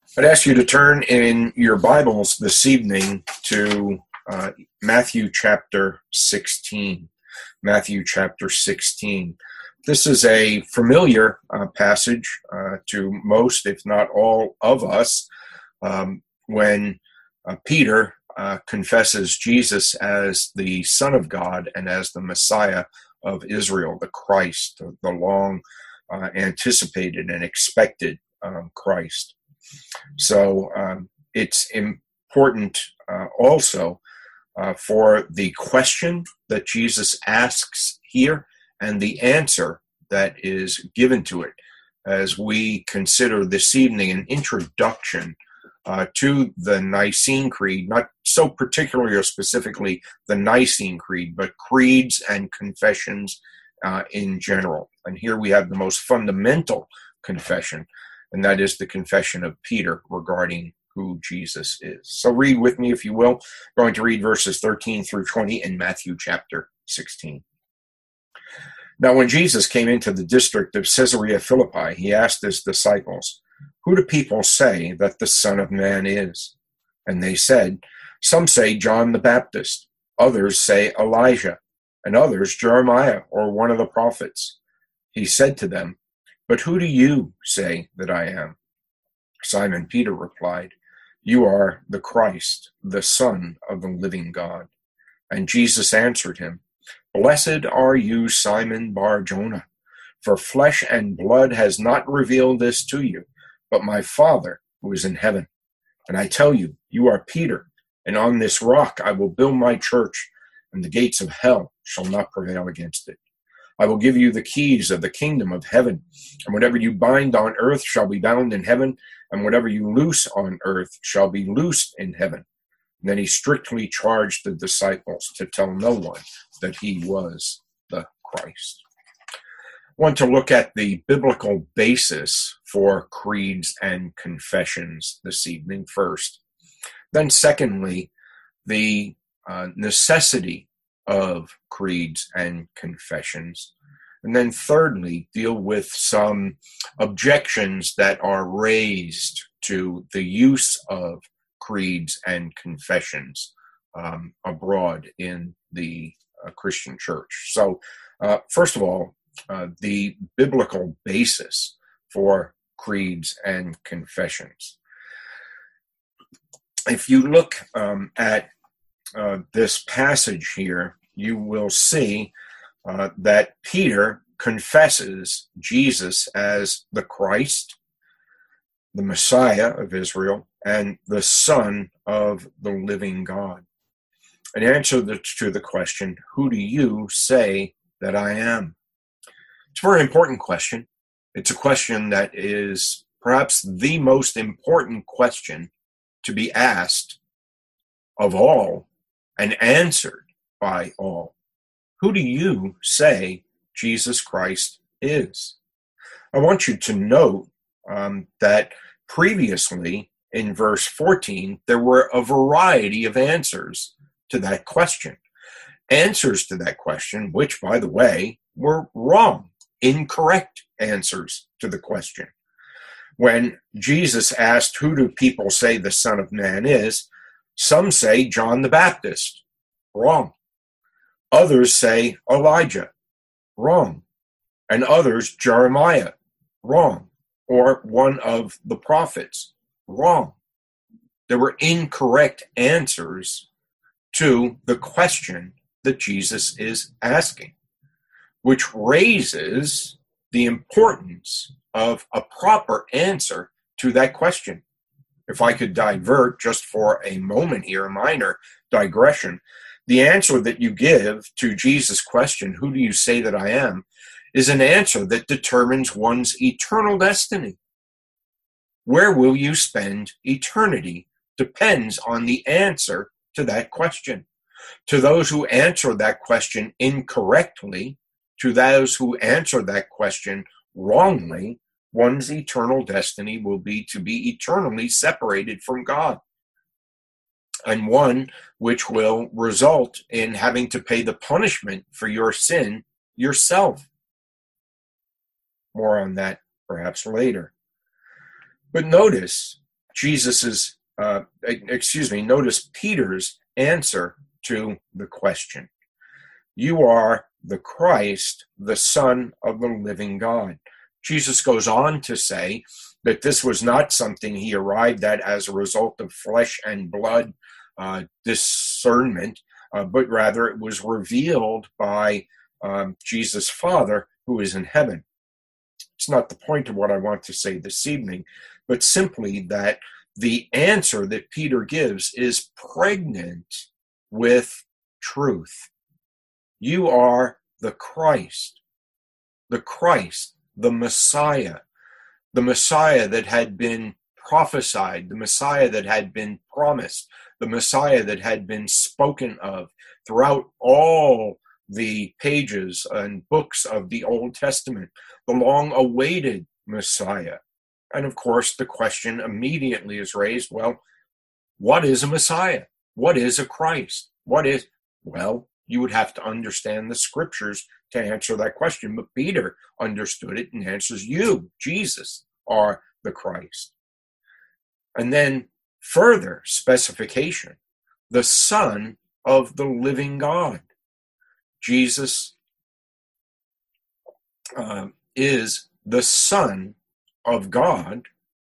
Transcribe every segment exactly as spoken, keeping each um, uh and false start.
I'd ask you to turn in your Bibles this evening to uh, Matthew chapter sixteen. Matthew chapter sixteen. This is a familiar uh, passage uh, to most, if not all, of us um, when uh, Peter uh, confesses Jesus as the Son of God and as the Messiah of Israel, the Christ, the long uh, anticipated and expected um, Christ. So um, it's important uh, also uh, for the question that Jesus asks here and the answer that is given to it as we consider this evening an introduction uh, to the Nicene Creed, not so particularly or specifically the Nicene Creed, but creeds and confessions uh, in general. And here we have the most fundamental confession, and that is the confession of Peter regarding who Jesus is. So read with me, if you will. I'm going to read verses thirteen through twenty in Matthew chapter sixteen. Now, when Jesus came into the district of Caesarea Philippi, he asked his disciples, "Who do people say that the Son of Man is?" And they said, "Some say John the Baptist, others say Elijah, and others Jeremiah or one of the prophets." He said to them, "But who do you say that I am?" Simon Peter replied, "You are the Christ, the Son of the living God." And Jesus answered him, "Blessed are you, Simon Bar-Jonah, for flesh and blood has not revealed this to you, but my Father who is in heaven. And I tell you, you are Peter, and on this rock I will build my church, and the gates of hell shall not prevail against it. I will give you the keys of the kingdom of heaven, and whatever you bind on earth shall be bound in heaven, and whatever you loose on earth shall be loosed in heaven." And then he strictly charged the disciples to tell no one that he was the Christ. I want to look at the biblical basis for creeds and confessions this evening first. Then secondly, the uh, necessity of creeds and confessions. And then thirdly, deal with some objections that are raised to the use of creeds and confessions um, abroad in the uh, Christian church. So uh, first of all, uh, the biblical basis for creeds and confessions. If you look um, at uh, this passage here, you will see uh, that Peter confesses Jesus as the Christ, the Messiah of Israel, and the Son of the living God. An answer to the question, "Who do you say that I am?" It's a very important question. It's a question that is perhaps the most important question to be asked of all and answered by all. Who do you say Jesus Christ is? I want you to note um, that previously in verse fourteen, there were a variety of answers to that question. Answers to that question, which, by the way, were wrong, incorrect answers to the question. When Jesus asked, "Who do people say the Son of Man is?" some say John the Baptist. Wrong. Others say Elijah. Wrong. And others Jeremiah. Wrong. Or one of the prophets. Wrong. There were incorrect answers to the question that Jesus is asking, which raises the importance of a proper answer to that question. If I could divert just for a moment here, a minor digression, the answer that you give to Jesus' question, "Who do you say that I am?" is an answer that determines one's eternal destiny. Where will you spend eternity depends on the answer to that question. To those who answer that question incorrectly, to those who answer that question wrongly, one's eternal destiny will be to be eternally separated from God, and one which will result in having to pay the punishment for your sin yourself. More on that perhaps later. But notice Jesus's, uh, excuse me, notice Peter's answer to the question. You are the Christ, the Son of the living God. Jesus goes on to say that this was not something he arrived at as a result of flesh and blood uh, discernment, uh, but rather it was revealed by um, Jesus' Father who is in heaven. It's not the point of what I want to say this evening, but simply that the answer that Peter gives is pregnant with truth. You are the Christ, the Christ, the Messiah, the Messiah that had been prophesied, the Messiah that had been promised, the Messiah that had been spoken of throughout all the pages and books of the Old Testament, the long-awaited Messiah. And of course, the question immediately is raised, well, what is a Messiah? What is a Christ? What is, well, you would have to understand the scriptures to answer that question. But Peter understood it and answers, you, Jesus, are the Christ. And then further specification, the Son of the living God. Jesus uh, is the Son of God,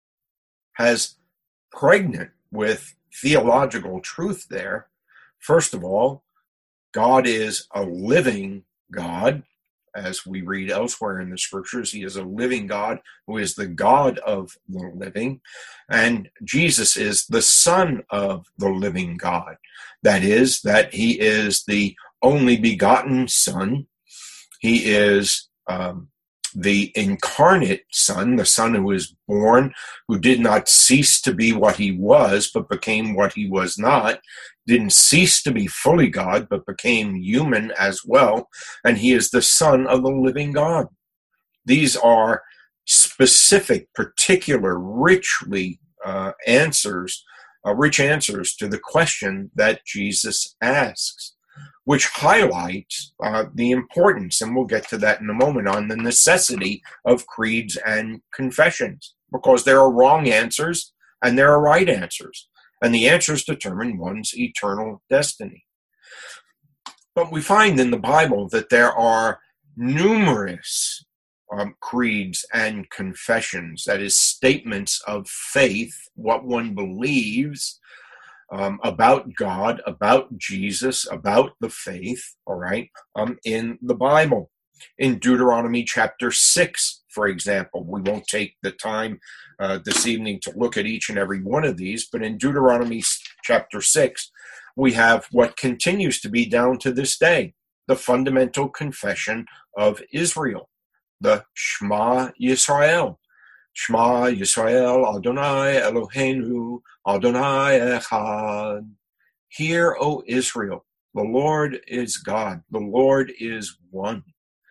has pregnant with theological truth there. First of all, God is a living God, as we read elsewhere in the scriptures. He is a living God who is the God of the living. And Jesus is the Son of the living God. That is, that he is the only begotten Son. He is um, the incarnate Son, the Son who was born, who did not cease to be what he was, but became what he was not, didn't cease to be fully God, but became human as well, and he is the Son of the living God. These are specific, particular, richly uh, answers, uh, rich answers to the question that Jesus asks, which highlights uh, the importance, and we'll get to that in a moment, on the necessity of creeds and confessions, because there are wrong answers and there are right answers, and the answers determine one's eternal destiny. But we find in the Bible that there are numerous um, creeds and confessions, that is, statements of faith, what one believes Um, about God, about Jesus, about the faith, all right, um, in the Bible. In Deuteronomy chapter six, for example, we won't take the time uh, this evening to look at each and every one of these, but in Deuteronomy chapter six, we have what continues to be down to this day, the fundamental confession of Israel, the Shema Yisrael. Shema Yisrael, Adonai Eloheinu, Adonai Echad. Hear, O Israel, the Lord is God, the Lord is one.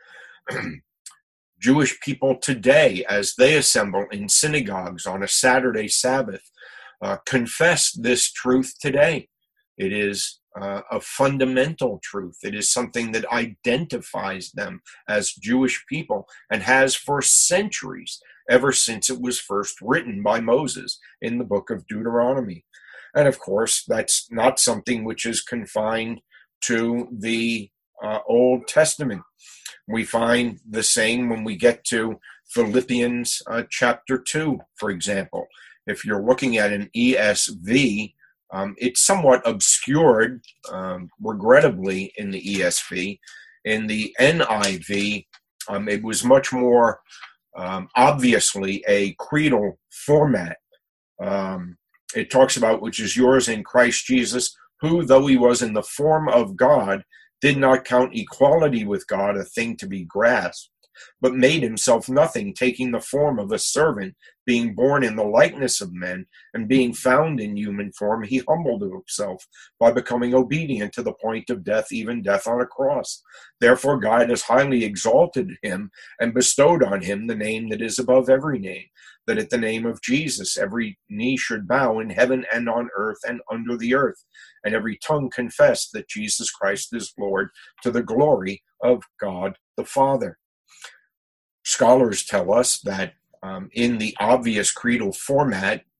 Jewish people today, as they assemble in synagogues on a Saturday Sabbath, uh, confess this truth today. It is uh, a fundamental truth. It is something that identifies them as Jewish people and has for centuries, ever since it was first written by Moses in the book of Deuteronomy. And of course, that's not something which is confined to the uh, Old Testament. We find the same when we get to Philippians uh, chapter two, for example. If you're looking at an E S V, um, it's somewhat obscured, um, regrettably, in the E S V. In the N I V, um, it was much more Um, obviously a creedal format. Um, it talks about, which is yours in Christ Jesus, who, though he was in the form of God, did not count equality with God a thing to be grasped, but made himself nothing, taking the form of a servant, being born in the likeness of men, and being found in human form, he humbled himself by becoming obedient to the point of death, even death on a cross. Therefore God has highly exalted him and bestowed on him the name that is above every name, that at the name of Jesus every knee should bow in heaven and on earth and under the earth, and every tongue confess that Jesus Christ is Lord, to the glory of God the Father. Scholars tell us that um, in the obvious creedal format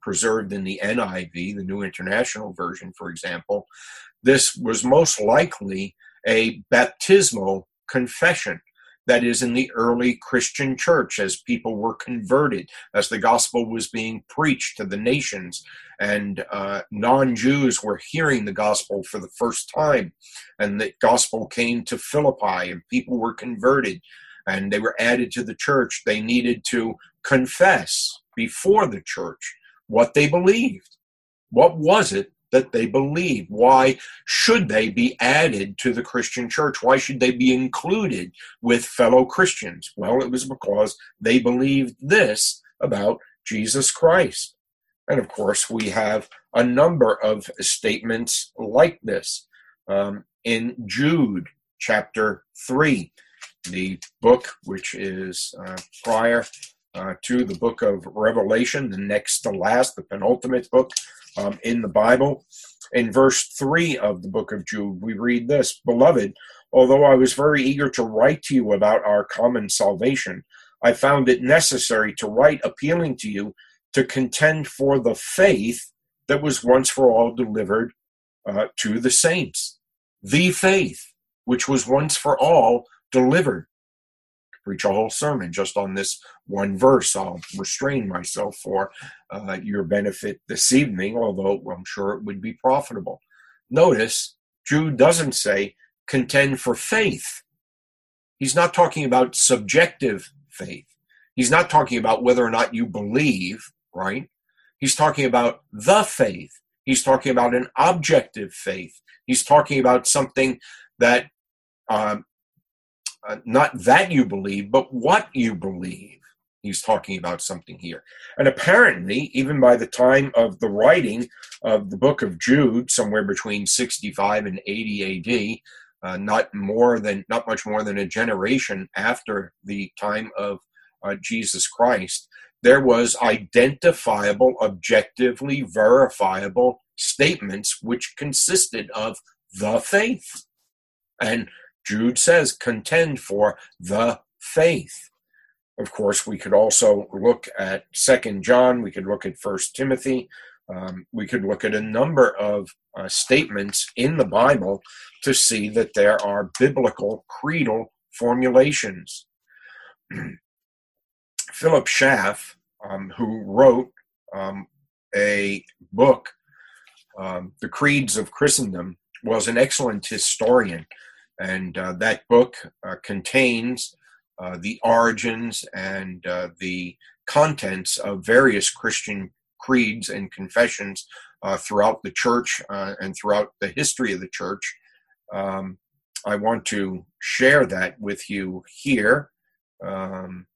preserved in the N I V, the New International Version, for example, this was most likely a baptismal confession. That is, in the early Christian church, as people were converted, as the gospel was being preached to the nations, and uh, non-Jews were hearing the gospel for the first time, and the gospel came to Philippi, and people were converted, and they were added to the church. They needed to confess before the church what they believed. What was it that they believed? Why should they be added to the Christian church? Why should they be included with fellow Christians? Well, it was because they believed this about Jesus Christ. And of course, we have a number of statements like this um, in Jude chapter three, the book which is uh, prior uh, to the book of Revelation, the next to last, the penultimate book Um, in the Bible. In verse three of the book of Jude, we read this: "Beloved, although I was very eager to write to you about our common salvation, I found it necessary to write appealing to you to contend for the faith that was once for all delivered uh, to the saints." The faith which was once for all delivered. Preach a whole sermon just on this one verse. I'll restrain myself for uh, your benefit this evening, although I'm sure it would be profitable. Notice, Jude doesn't say contend for faith. He's not talking about subjective faith. He's not talking about whether or not you believe, right? He's talking about the faith. He's talking about an objective faith. He's talking about something that um, Uh, not that you believe, but what you believe. He's talking about something here. And apparently, even by the time of the writing of the book of Jude, somewhere between sixty-five and eighty A D, uh, not more than, not much more than a generation after the time of uh, Jesus Christ, there was identifiable, objectively verifiable statements which consisted of the faith. And Jude says, contend for the faith. Of course, we could also look at Second John. We could look at First Timothy. Um, we could look at a number of uh, statements in the Bible to see that there are biblical creedal formulations. Philip Schaff, um, who wrote um, a book, um, The Creeds of Christendom, was an excellent historian. And uh, that book uh, contains uh, the origins and uh, the contents of various Christian creeds and confessions uh, throughout the church uh, and throughout the history of the church. Um, I want to share that with you here. Um,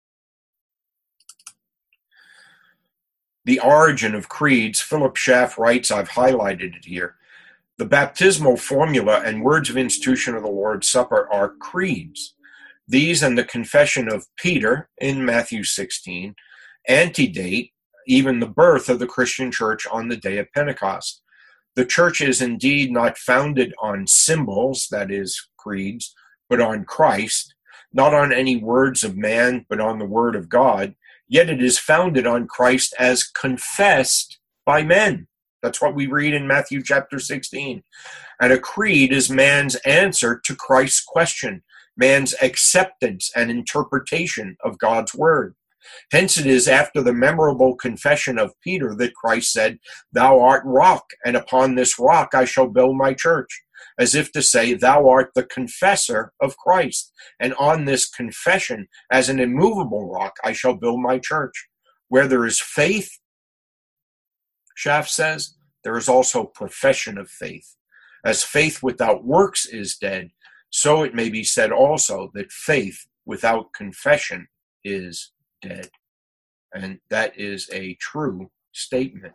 the origin of creeds, Philip Schaff writes, I've highlighted it here. The baptismal formula and words of institution of the Lord's Supper are creeds. These and the confession of Peter in Matthew sixteen antedate even the birth of the Christian church on the day of Pentecost. The church is indeed not founded on symbols, that is, creeds, but on Christ, not on any words of man, but on the word of God, yet it is founded on Christ as confessed by men. That's what we read in Matthew chapter sixteen. And a creed is man's answer to Christ's question, man's acceptance and interpretation of God's word. Hence it is after the memorable confession of Peter that Christ said, "Thou art rock, and upon this rock I shall build my church," as if to say, thou art the confessor of Christ, and on this confession, as an immovable rock, I shall build my church. Where there is faith, Schaff says, there is also profession of faith. As faith without works is dead, so it may be said also that faith without confession is dead. And that is a true statement.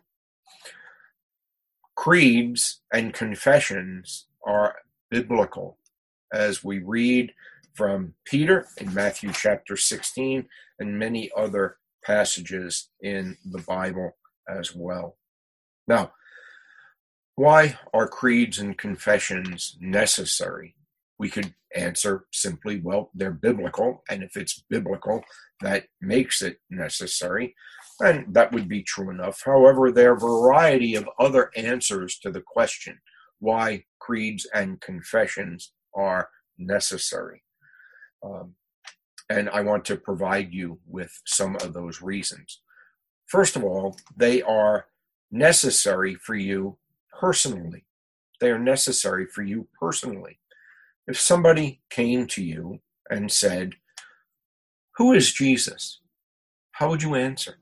Creeds and confessions are biblical, as we read from Peter in Matthew chapter sixteen and many other passages in the Bible as well. Now, why are creeds and confessions necessary? we could answer simply, well, they're biblical, and if it's biblical, that makes it necessary, and that would be true enough. However, there are a variety of other answers to the question why creeds and confessions are necessary. Um, and I want to provide you with some of those reasons. First of all, they are necessary for you personally. They are necessary for you personally. If somebody came to you and said, "Who is Jesus?" how would you answer?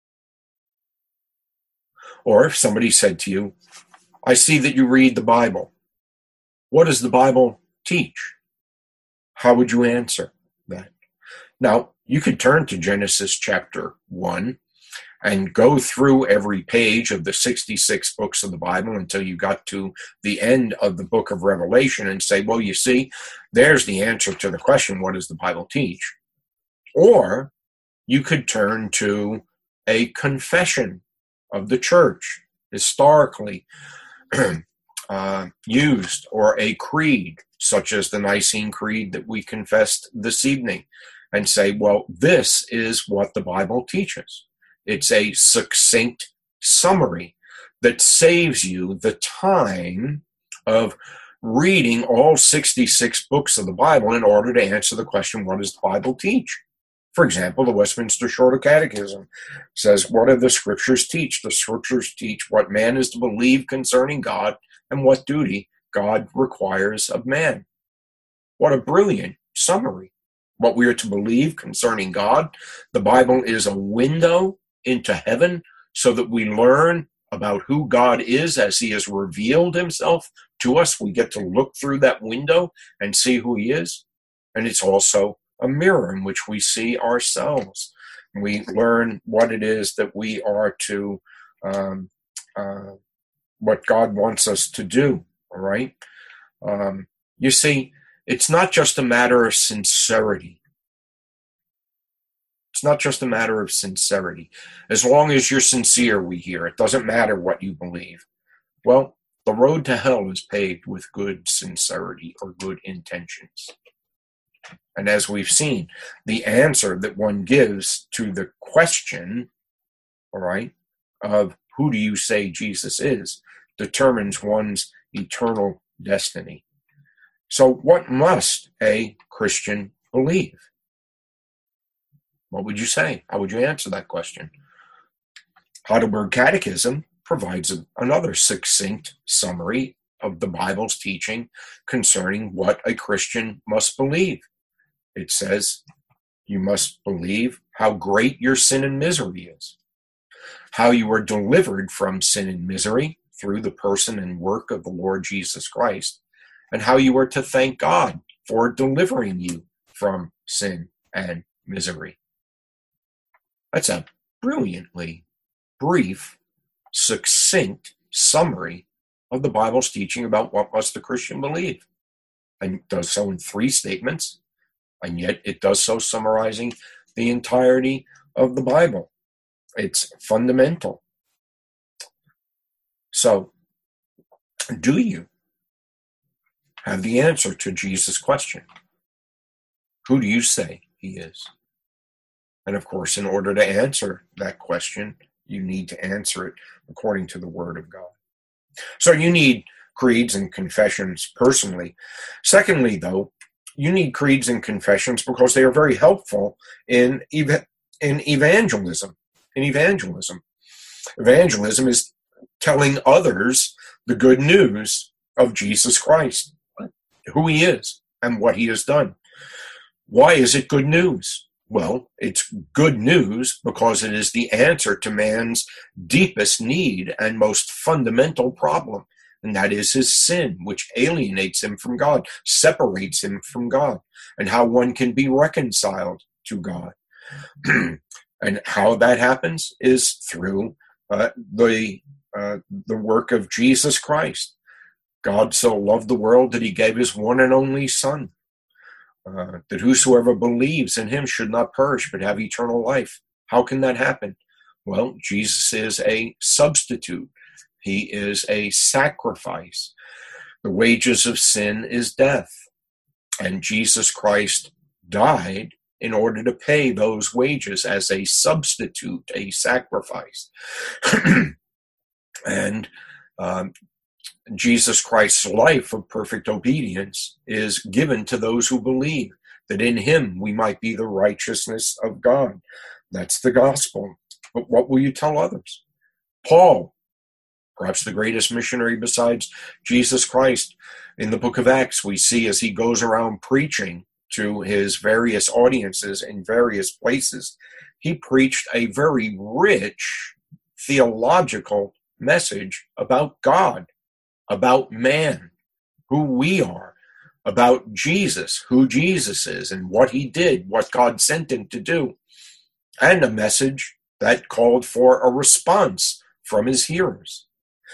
Or if somebody said to you, "I see that you read the Bible. What does the Bible teach?" how would you answer that? Now, you could turn to Genesis chapter one and go through every page of the sixty-six books of the Bible until you got to the end of the book of Revelation and say, well, you see, there's the answer to the question, what does the Bible teach? Or you could turn to a confession of the church, historically uh, used, or a creed, such as the Nicene Creed that we confessed this evening, and say, well, this is what the Bible teaches. It's a succinct summary that saves you the time of reading all sixty-six books of the Bible in order to answer the question, what does the Bible teach? For example, the Westminster Shorter Catechism says, what do the Scriptures teach? The Scriptures teach what man is to believe concerning God and what duty God requires of man. What a brilliant summary. What we are to believe concerning God. The Bible is a window into heaven so that we learn about who God is as he has revealed himself to us. We get to look through that window and see who he is. And it's also a mirror in which we see ourselves. We learn what it is that we are to, um, uh, what God wants us to do, all right? Um, you see, it's not just a matter of sincerity. It's not just a matter of sincerity. As long as you're sincere, we hear, it doesn't matter what you believe. Well, the road to hell is paved with good sincerity or good intentions. And as we've seen, the answer that one gives to the question, all right, of who do you say Jesus is, determines one's eternal destiny. So what must a Christian believe? What would you say? How would you answer that question? Heidelberg Catechism provides a, another succinct summary of the Bible's teaching concerning what a Christian must believe. It says, you must believe how great your sin and misery is, how you are delivered from sin and misery through the person and work of the Lord Jesus Christ, and how you are to thank God for delivering you from sin and misery. That's a brilliantly brief, succinct summary of the Bible's teaching about what must the Christian believe. And it does so in three statements, and yet it does so summarizing the entirety of the Bible. It's fundamental. So, do you have the answer to Jesus' question? Who do you say he is? And of course, in order to answer that question, you need to answer it according to the Word of God. So you need creeds and confessions personally. Secondly, though, you need creeds and confessions because they are very helpful in ev- in evangelism. In evangelism, evangelism is telling others the good news of Jesus Christ, who he is and what he has done. Why is it good news? Well, it's good news because it is the answer to man's deepest need and most fundamental problem, and that is his sin, which alienates him from God, separates him from God, and how one can be reconciled to God. And how that happens is through uh, the uh, the work of Jesus Christ. God so loved the world that he gave his one and only Son, uh, that whosoever believes in him should not perish but have eternal life. How can that happen? Well, Jesus is a substitute. He is a sacrifice. The wages of sin is death. And Jesus Christ died in order to pay those wages as a substitute, a sacrifice. And um, Jesus Christ's life of perfect obedience is given to those who believe, that in him we might be the righteousness of God. That's the gospel. But what will you tell others? Paul, perhaps the greatest missionary besides Jesus Christ, in the book of Acts, we see as he goes around preaching to his various audiences in various places, he preached a very rich theological message about God, about man, who we are, about Jesus, who Jesus is, and what he did, what God sent him to do, and a message that called for a response from his hearers.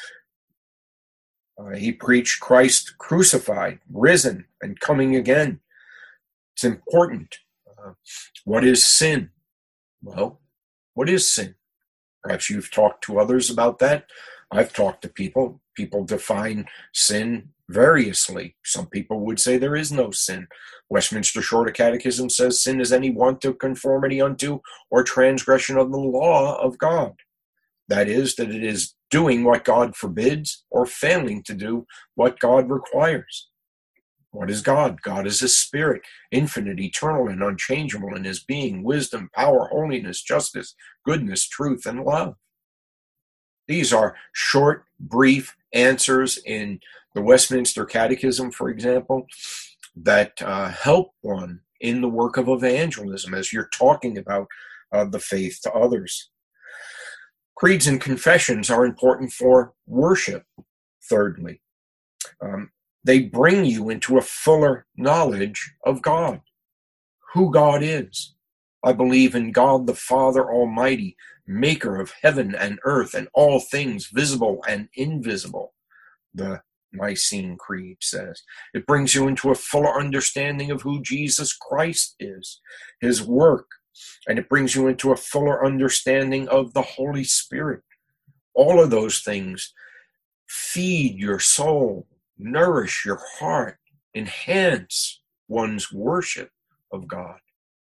Uh, he preached Christ crucified, risen, and coming again. It's important. Uh, what is sin? Well, what is sin? Perhaps you've talked to others about that. I've talked to people. People define sin variously. Some people would say there is no sin. Westminster Shorter Catechism says sin is any want of conformity unto or transgression of the law of God. That is, that it is doing what God forbids or failing to do what God requires. What is God? God is a spirit, infinite, eternal, and unchangeable in his being, wisdom, power, holiness, justice, goodness, truth, and love. These are short, brief answers in the Westminster Catechism, for example, that uh, help one in the work of evangelism as you're talking about uh, the faith to others. Creeds and confessions are important for worship, thirdly. Um, they bring you into a fuller knowledge of God, who God is. I believe in God the Father Almighty, maker of heaven and earth and all things visible and invisible, the Nicene Creed says. It brings you into a fuller understanding of who Jesus Christ is, his work, and it brings you into a fuller understanding of the Holy Spirit. All of those things feed your soul, nourish your heart, enhance one's worship of God.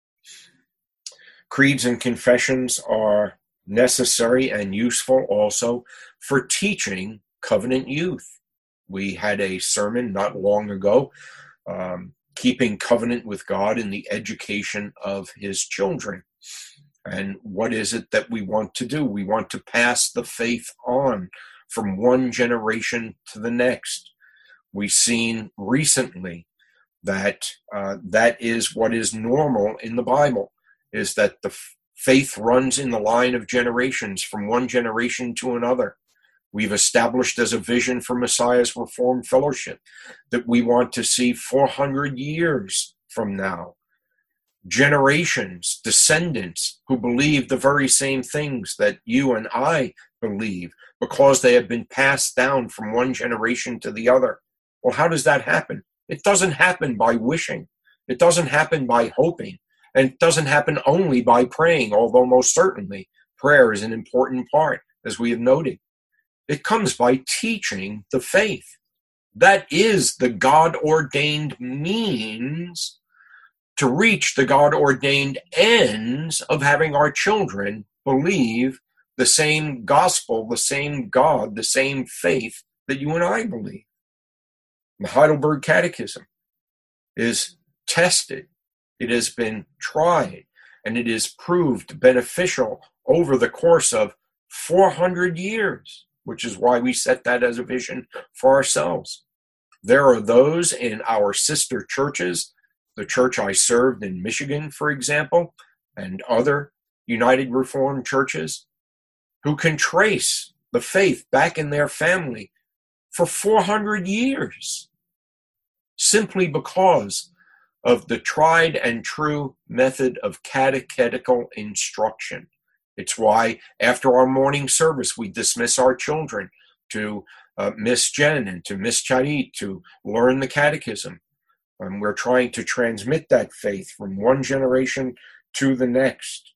Creeds and confessions are necessary and useful also for teaching covenant youth. We had a sermon not long ago, um, keeping covenant with God in the education of his children. And what is it that we want to do? We want to pass the faith on from one generation to the next. We've seen recently that uh, that is what is normal in the Bible, is that the f- faith runs in the line of generations from one generation to another. We've established as a vision for Messiah's Reformed Fellowship that we want to see four hundred years from now generations, descendants who believe the very same things that you and I believe because they have been passed down from one generation to the other. Well, how does that happen? It doesn't happen by wishing. It doesn't happen by hoping. And it doesn't happen only by praying, although most certainly prayer is an important part, as we have noted. It comes by teaching the faith. That is the God-ordained means to reach the God-ordained ends of having our children believe the same gospel, the same God, the same faith that you and I believe. The Heidelberg Catechism is tested. It has been tried, and it is proved beneficial over the course of four hundred years, which is why we set that as a vision for ourselves. There are those in our sister churches, the church I served in Michigan, for example, and other United Reformed churches, who can trace the faith back in their family for four hundred years, simply because of the tried and true method of catechetical instruction. It's why after our morning service, we dismiss our children to uh, Miss Jen and to Miss Charit to learn the catechism. And we're trying to transmit that faith from one generation to the next.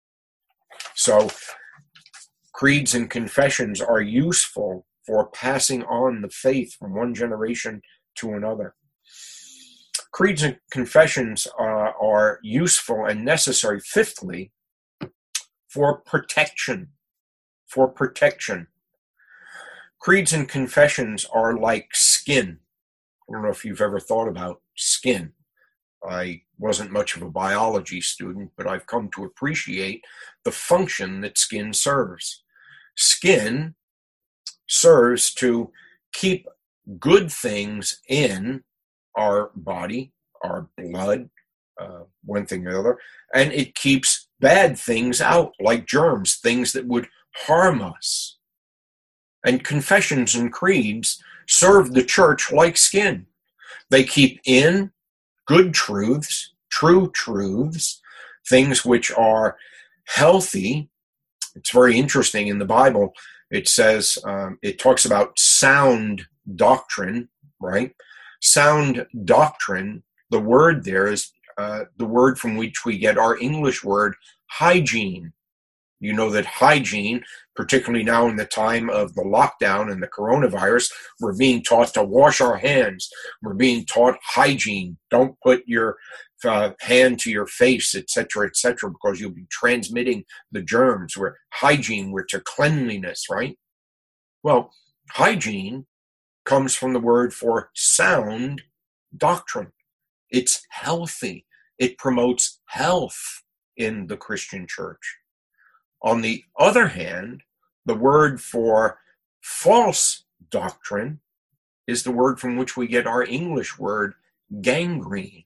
So creeds and confessions are useful for passing on the faith from one generation to another. Creeds and confessions uh, are useful and necessary, fifthly, for protection. For protection. Creeds and confessions are like skin. I don't know if you've ever thought about skin. I wasn't much of a biology student, but I've come to appreciate the function that skin serves. Skin serves to keep good things in our body, our blood, uh, one thing or another, and it keeps bad things out, like germs, things that would harm us. And confessions and creeds serve the church like skin. They keep in good truths, true truths, things which are healthy. It's very interesting in the Bible. It says, um, it talks about sound doctrine, right? Sound doctrine, the word there is uh, the word from which we get our English word hygiene. You know that hygiene, particularly now in the time of the lockdown and the coronavirus, we're being taught to wash our hands. We're being taught hygiene. Don't put your uh, hand to your face, et cetera, et cetera, because you'll be transmitting the germs. Where hygiene, we're to cleanliness, right? Well, hygiene comes from the word for sound doctrine. It's healthy. It promotes health in the Christian church. On the other hand, the word for false doctrine is the word from which we get our English word gangrene.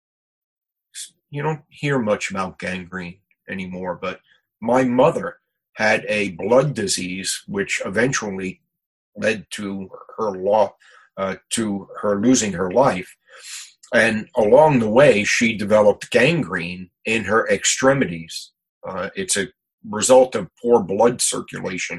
You don't hear much about gangrene anymore, but my mother had a blood disease which eventually led to her law, uh, to her losing her life. And along the way, she developed gangrene in her extremities. Uh, it's a result of poor blood circulation.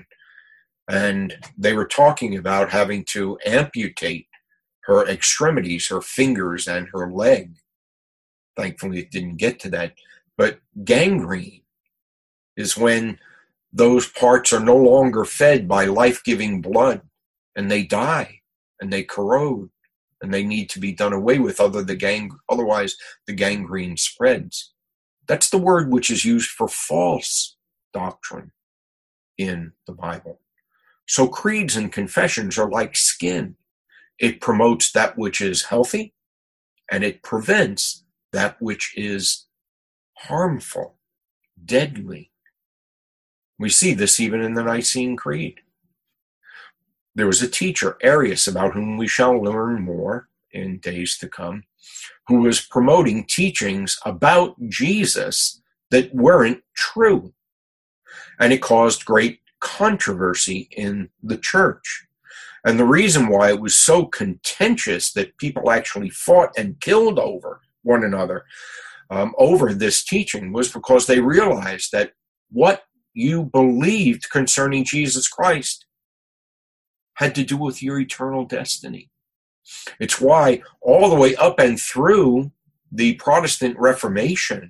And they were talking about having to amputate her extremities, her fingers and her leg. Thankfully, it didn't get to that. But gangrene is when those parts are no longer fed by life-giving blood, and they die, and they corrode, and they need to be done away with, other the gang, otherwise the gangrene spreads. That's the word which is used for false doctrine in the Bible. So creeds and confessions are like skin. It promotes that which is healthy, and it prevents that which is harmful, deadly. We see this even in the Nicene Creed. There was a teacher, Arius, about whom we shall learn more in days to come, who was promoting teachings about Jesus that weren't true. And it caused great controversy in the church. And the reason why it was so contentious that people actually fought and killed over one another um, over this teaching was because they realized that what you believed concerning Jesus Christ had to do with your eternal destiny. It's why all the way up and through the Protestant Reformation,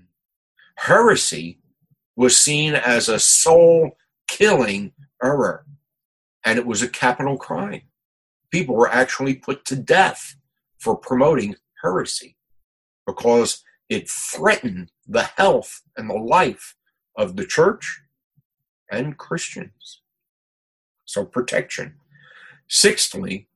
heresy was seen as a soul-killing error, and it was a capital crime. People were actually put to death for promoting heresy because it threatened the health and the life of the church and Christians. So protection. Sixthly,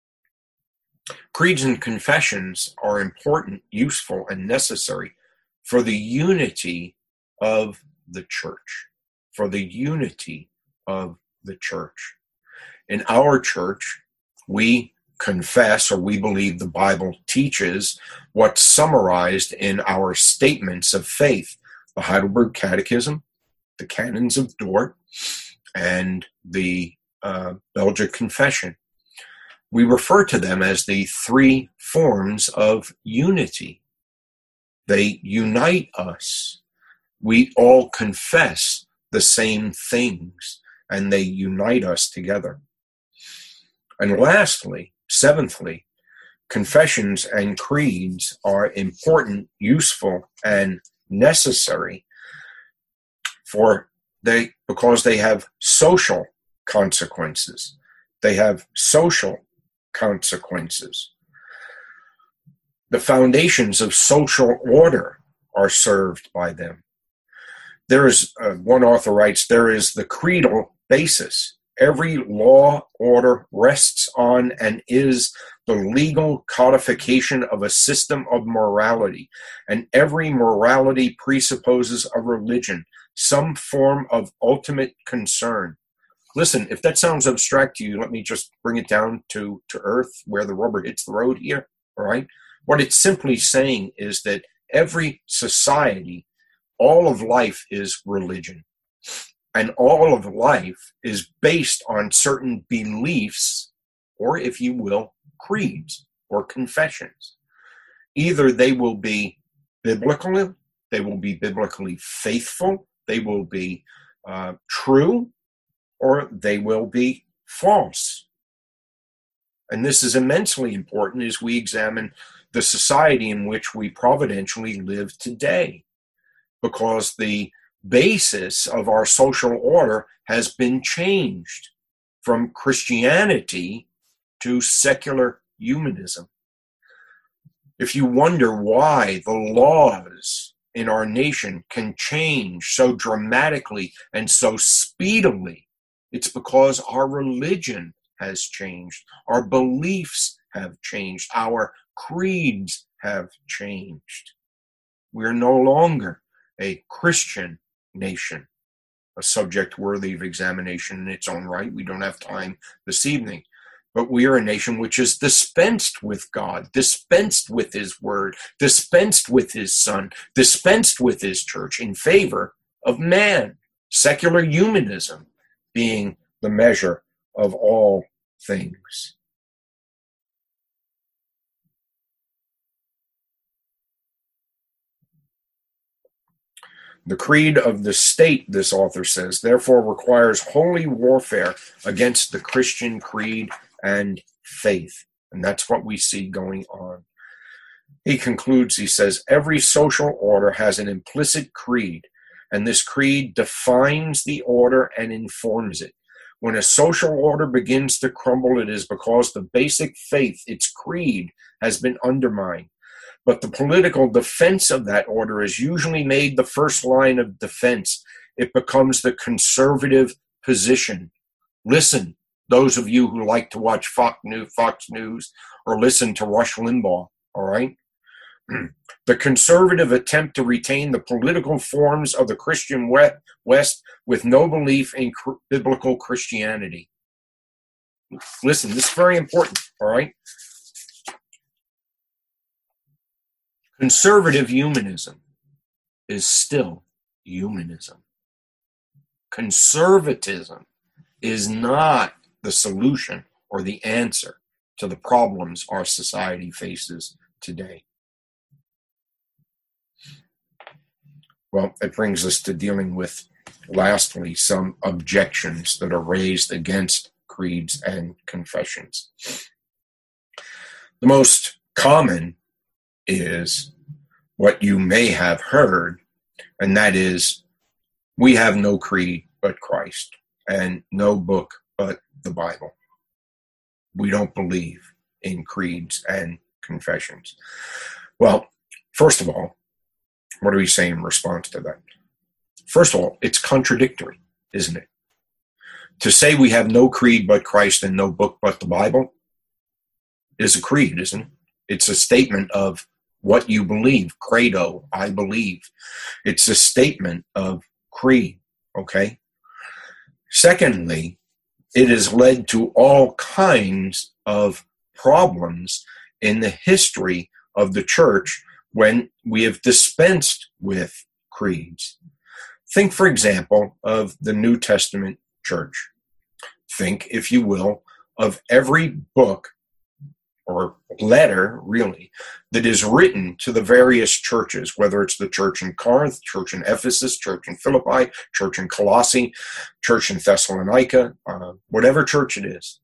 creeds and confessions are important, useful, and necessary for the unity of the church, for the unity of the church. In our church, we confess, or we believe the Bible teaches, what's summarized in our statements of faith, the Heidelberg Catechism, the Canons of Dort, and the uh, Belgic Confession. We refer to them as the three forms of unity. They unite us. We all confess the same things, and they unite us together. And lastly, seventhly, confessions and creeds are important, useful, and necessary for they because they have social consequences. They have social consequences. The foundations of social order are served by them. There is, uh, one author writes, there is the creedal basis. Every law order rests on and is the legal codification of a system of morality, and every morality presupposes a religion, some form of ultimate concern. Listen, if that sounds abstract to you, let me just bring it down to, to earth where the rubber hits the road here, all right? What it's simply saying is that every society, all of life is religion. And all of life is based on certain beliefs, or if you will, creeds or confessions. Either they will be biblical, they will be biblically faithful, they will be uh, true, or they will be false. And this is immensely important as we examine the society in which we providentially live today, because the basis of our social order has been changed from Christianity to secular humanism. If you wonder why the laws in our nation can change so dramatically and so speedily, it's because our religion has changed, our beliefs have changed, our creeds have changed. We're no longer a Christian nation, a subject worthy of examination in its own right. We don't have time this evening. But we are a nation which is dispensed with God, dispensed with his word, dispensed with his son, dispensed with his church in favor of man. Secular humanism being the measure of all things. The creed of the state, this author says, therefore requires holy warfare against the Christian creed and faith. And that's what we see going on. He concludes, he says, every social order has an implicit creed, and this creed defines the order and informs it. When a social order begins to crumble, it is because the basic faith, its creed, has been undermined. But the political defense of that order is usually made the first line of defense. It becomes the conservative position. Listen, those of you who like to watch Fox News, Fox News or listen to Rush Limbaugh, all right? The conservative attempt to retain the political forms of the Christian West with no belief in biblical Christianity. Listen, this is very important, all right? Conservative humanism is still humanism. Conservatism is not the solution or the answer to the problems our society faces today. Well, it brings us to dealing with, lastly, some objections that are raised against creeds and confessions. The most common is what you may have heard, and that is, we have no creed but Christ, and no book but the Bible. We don't believe in creeds and confessions. Well, first of all, what do we say in response to that? First of all, it's contradictory, isn't it? To say we have no creed but Christ and no book but the Bible is a creed, isn't it? It's a statement of what you believe. Credo, I believe. It's a statement of creed, okay? Secondly, it has led to all kinds of problems in the history of the church when we have dispensed with creeds. Think, for example, of the New Testament church. Think, if you will, of every book or letter, really, that is written to the various churches, whether it's the church in Corinth, church in Ephesus, church in Philippi, church in Colossae, church in Thessalonica, uh, whatever church it is.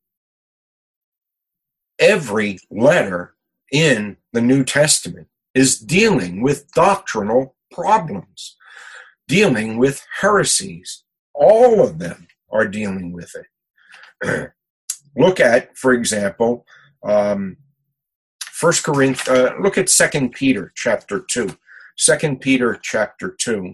Every letter in the New Testament is dealing with doctrinal problems, dealing with heresies. All of them are dealing with it. Look at, for example, Um, First Corinthians, uh, look at Second Peter chapter two. Second Peter chapter two.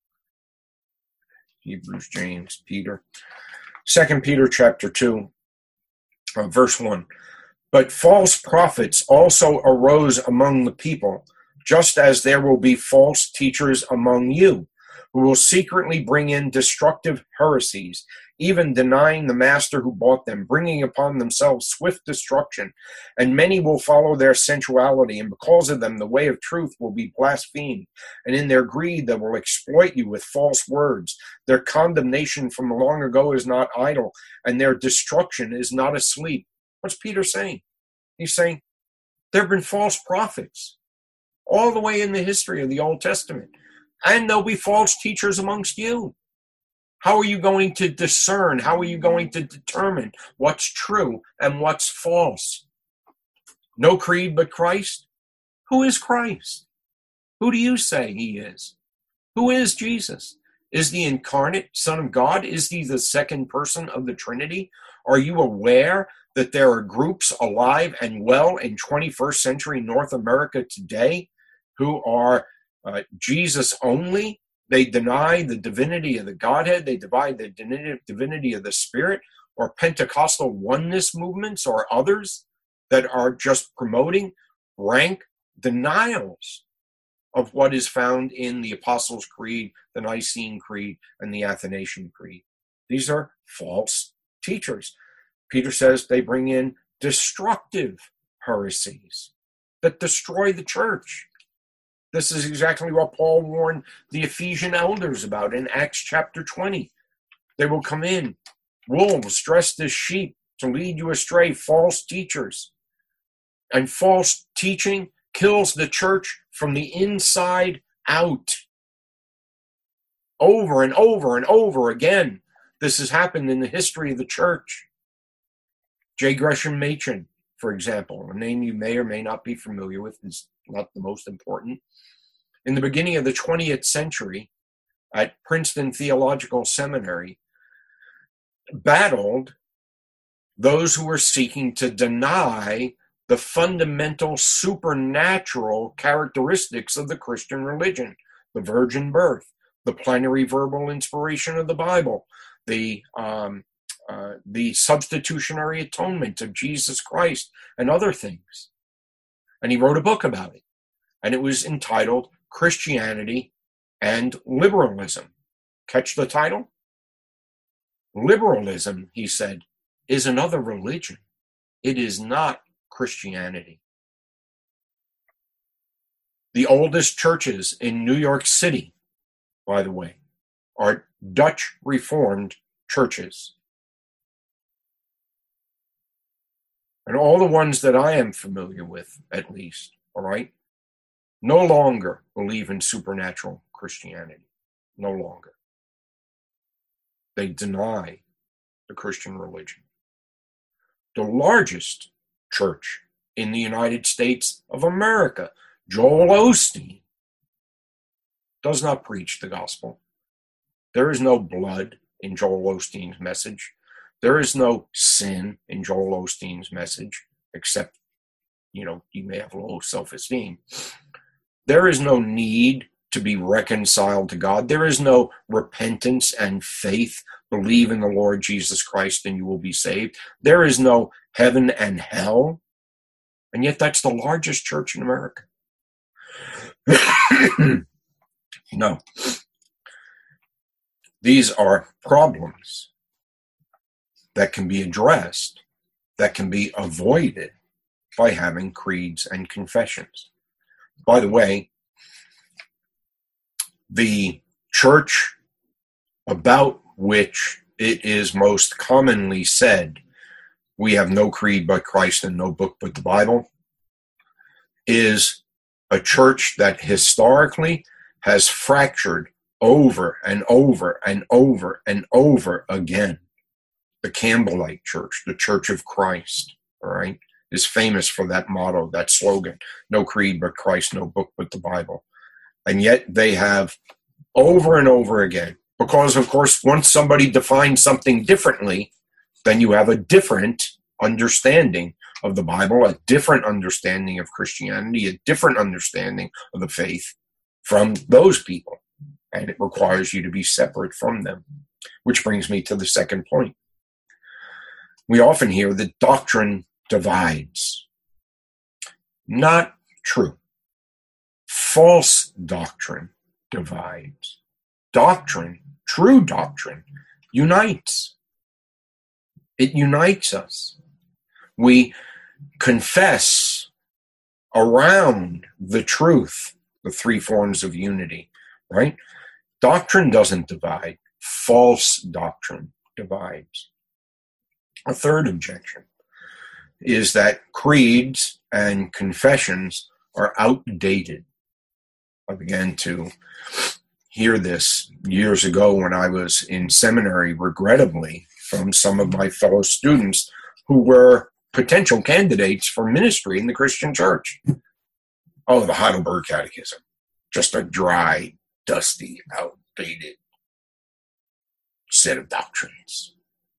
Hebrews, James, Peter. Second Peter chapter two, uh, verse one. But false prophets also arose among the people, just as there will be false teachers among you, who will secretly bring in destructive heresies, even denying the master who bought them, bringing upon themselves swift destruction. And many will follow their sensuality, and because of them the way of truth will be blasphemed. And in their greed they will exploit you with false words. Their condemnation from long ago is not idle, and their destruction is not asleep. What's Peter saying? He's saying there have been false prophets all the way in the history of the Old Testament. And there'll be false teachers amongst you. How are you going to discern? How are you going to determine what's true and what's false? No creed but Christ? Who is Christ? Who do you say he is? Who is Jesus? Is the incarnate Son of God? Is he the second person of the Trinity? Are you aware that there are groups alive and well in twenty-first century North America today who are Uh, Jesus only? They deny the divinity of the Godhead. They deny the divinity of the Spirit, or Pentecostal oneness movements or others that are just promoting rank denials of what is found in the Apostles' Creed, the Nicene Creed, and the Athanasian Creed. These are false teachers. Peter says they bring in destructive heresies that destroy the church. This is exactly what Paul warned the Ephesian elders about in Acts chapter twenty. They will come in, wolves dressed as sheep, to lead you astray, false teachers. And false teaching kills the church from the inside out. Over and over and over again, this has happened in the history of the church. J. Gresham Machen, for example, a name you may or may not be familiar with, is not the most important. In the beginning of the twentieth century, at Princeton Theological Seminary, battled those who were seeking to deny the fundamental supernatural characteristics of the Christian religion: the virgin birth, the plenary verbal inspiration of the Bible, the um, uh, the substitutionary atonement of Jesus Christ, and other things. And he wrote a book about it, and it was entitled Christianity and Liberalism. Catch the title? Liberalism, he said, is another religion. It is not Christianity. The oldest churches in New York City, by the way, are Dutch Reformed churches. And all the ones that I am familiar with, at least, all right, no longer believe in supernatural Christianity. No longer. They deny the Christian religion. The largest church in the United States of America, Joel Osteen, does not preach the gospel. There is no blood in Joel Osteen's message. There is no sin in Joel Osteen's message, except, you know, you may have low self-esteem. There is no need to be reconciled to God. There is no repentance and faith. Believe in the Lord Jesus Christ and you will be saved. There is no heaven and hell. And yet that's the largest church in America. No. These are problems that can be addressed, that can be avoided by having creeds and confessions. By the way, the church about which it is most commonly said, we have no creed but Christ and no book but the Bible, is a church that historically has fractured over and over and over and over again. The Campbellite Church, the Church of Christ, all right, is famous for that motto, that slogan, no creed but Christ, no book but the Bible. And yet they have over and over again, because of course, once somebody defines something differently, then you have a different understanding of the Bible, a different understanding of Christianity, a different understanding of the faith from those people. And it requires you to be separate from them. Which brings me to the second point. We often hear that doctrine divides. Not true. False doctrine divides. Doctrine, true doctrine, unites. It unites us. We confess around the truth, the three forms of unity, right? Doctrine doesn't divide. False doctrine divides. A third objection is that creeds and confessions are outdated. I began to hear this years ago when I was in seminary, regrettably, from some of my fellow students who were potential candidates for ministry in the Christian church. Oh, the Heidelberg Catechism. Just a dry, dusty, outdated set of doctrines.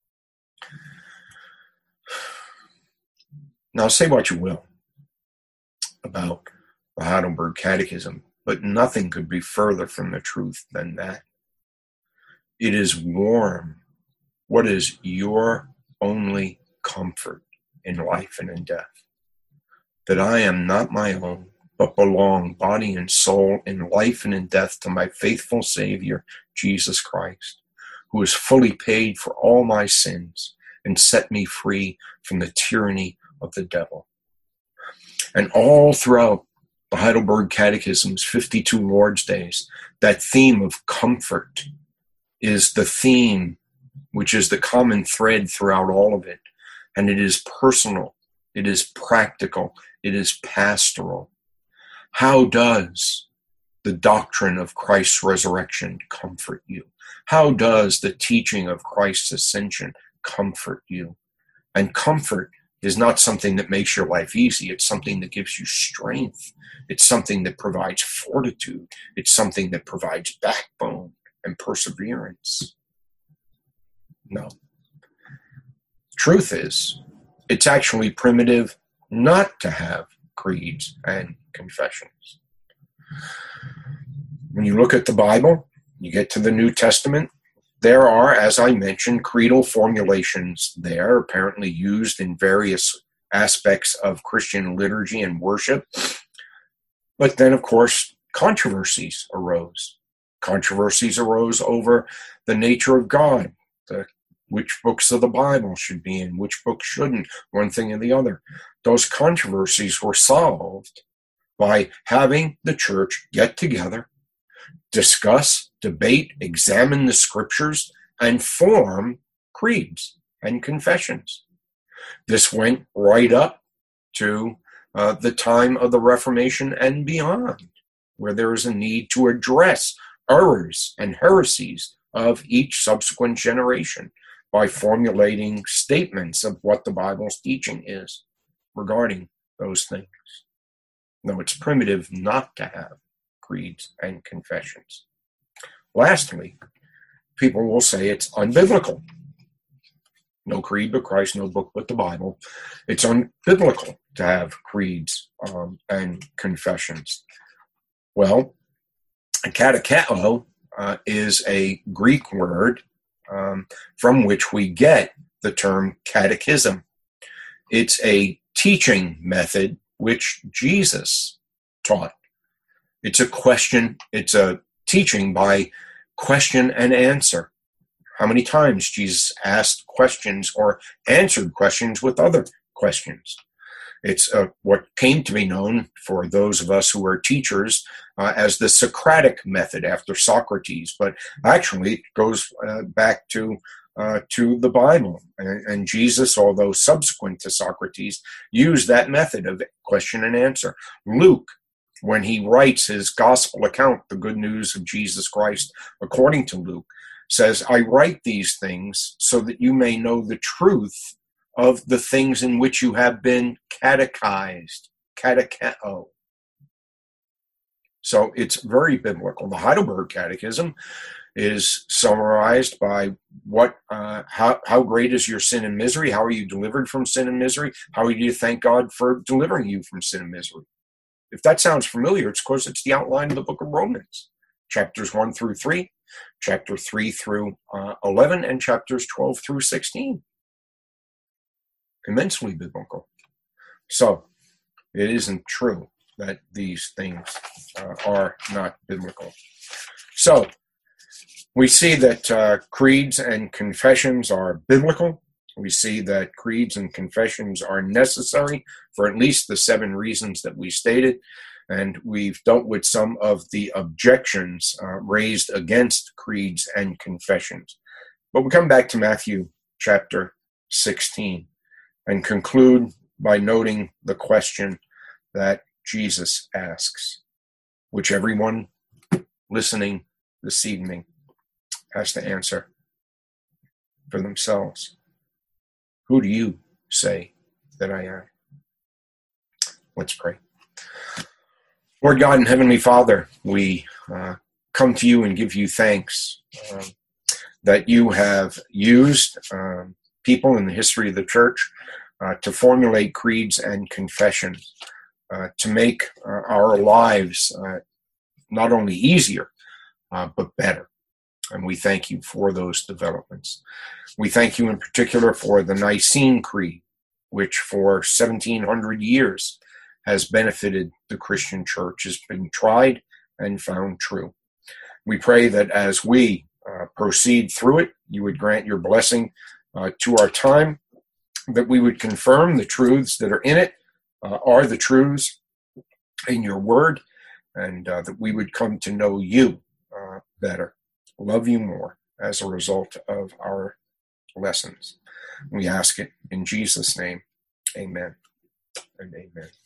Now, say what you will about the Heidelberg Catechism, but nothing could be further from the truth than that. It is warm. What is your only comfort in life and in death? That I am not my own, but belong body and soul in life and in death to my faithful Savior, Jesus Christ, who has fully paid for all my sins and set me free from the tyranny of the devil. And all throughout the Heidelberg Catechism's fifty-two Lord's Days, that theme of comfort is the theme which is the common thread throughout all of it. And it is personal, it is practical, it is pastoral. How does the doctrine of Christ's resurrection comfort you? How does the teaching of Christ's ascension comfort you? And comfort is not something that makes your life easy. It's something that gives you strength. It's something that provides fortitude. It's something that provides backbone and perseverance. No. Truth is, it's actually primitive not to have creeds and confessions. When you look at the Bible, you get to the New Testament, there are, as I mentioned, creedal formulations there, apparently used in various aspects of Christian liturgy and worship. But then, of course, controversies arose. Controversies arose over the nature of God, the, which books of the Bible should be in, which books shouldn't, one thing and the other. Those controversies were solved by having the church get together, discuss, debate, examine the scriptures, and form creeds and confessions. This went right up to uh, the time of the Reformation and beyond, where there is a need to address errors and heresies of each subsequent generation by formulating statements of what the Bible's teaching is regarding those things. No, it's primitive not to have creeds and confessions. Lastly, people will say it's unbiblical. No creed but Christ, no book but the Bible. It's unbiblical to have creeds um, and confessions. Well, katecheo uh, is a Greek word um, from which we get the term catechism. It's a teaching method which Jesus taught. It's a question, it's a teaching by question and answer. How many times Jesus asked questions or answered questions with other questions? It's uh, what came to be known for those of us who are teachers uh, as the Socratic method after Socrates, but actually it goes uh, back to uh, to the Bible. And, and Jesus, although subsequent to Socrates, used that method of question and answer. Luke, when he writes his gospel account, the good news of Jesus Christ according to Luke, says, I write these things so that you may know the truth of the things in which you have been catechized, katecheo. So it's very biblical. The Heidelberg Catechism is summarized by what, uh, how, how great is your sin and misery? How are you delivered from sin and misery? How do you thank God for delivering you from sin and misery? If that sounds familiar, it's because it's the outline of the book of Romans, chapters one through three, chapter three through uh, eleven, and chapters twelve through sixteen. Immensely biblical. So it isn't true that these things uh, are not biblical. So we see that uh, creeds and confessions are biblical. We see that creeds and confessions are necessary for at least the seven reasons that we stated. And we've dealt with some of the objections uh, raised against creeds and confessions. But we come back to Matthew chapter sixteen and conclude by noting the question that Jesus asks, which everyone listening this evening has to answer for themselves. Who do you say that I am? Let's pray. Lord God and Heavenly Father, we uh, come to you and give you thanks uh, that you have used uh, people in the history of the church uh, to formulate creeds and confessions, uh, to make uh, our lives uh, not only easier, uh, but better. And we thank you for those developments. We thank you in particular for the Nicene Creed, which for seventeen hundred years has benefited the Christian church, has been tried and found true. We pray that as we uh, proceed through it, you would grant your blessing uh, to our time, that we would confirm the truths that are in it uh, are the truths in your word, and uh, that we would come to know you uh, better, love you more as a result of our lessons. We ask it in Jesus' name. Amen and amen.